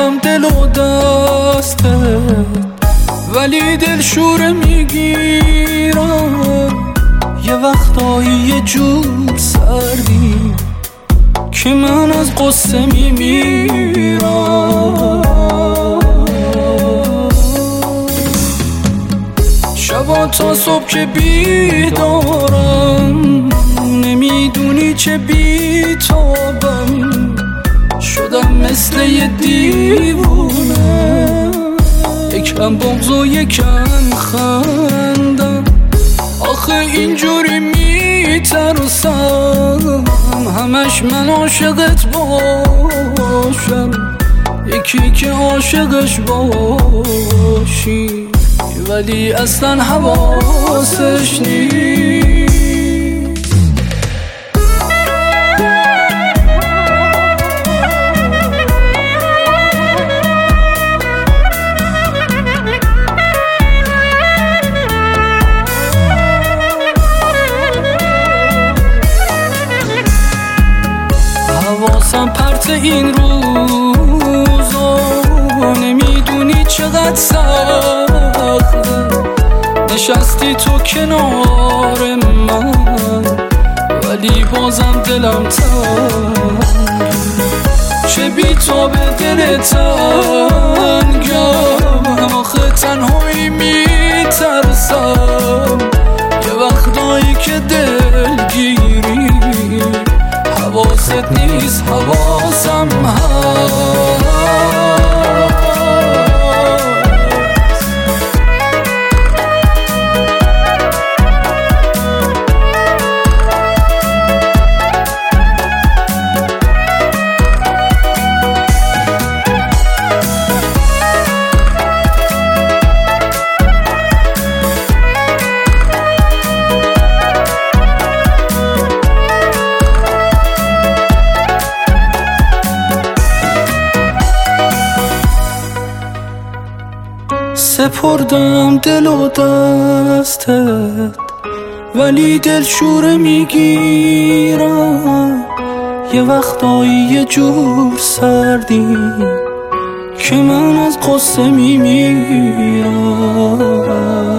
سپردم دل و دستت ولی دل شوره میگیرم. یه وقتایی یه جور سردی که من از قصه میمیرم. شبا تا صبح که بیدارم نمیدونی چه بیتابم. شدم مثل یه دیوونه، یکم بغض و یکم خندم. آخه اینجوری میترسم همش من عاشقت باشم، یکی که عاشقش باشی ولی اصلا حواسش نیست. حواسم پرت این روزا، نمیدونی چقدر سخته. نشستی تو کنار من ولی بازم دلم تنگ. چه بی تو به دل تنگم، آخه تنهایی میترسم. یه وقتایی که دلگیری حواست نیست حواسم هست. سپردم دل و دستت ولی دل شوره میگیرم. یه وقتایی یه جور سردی که من از قصه میمیرم.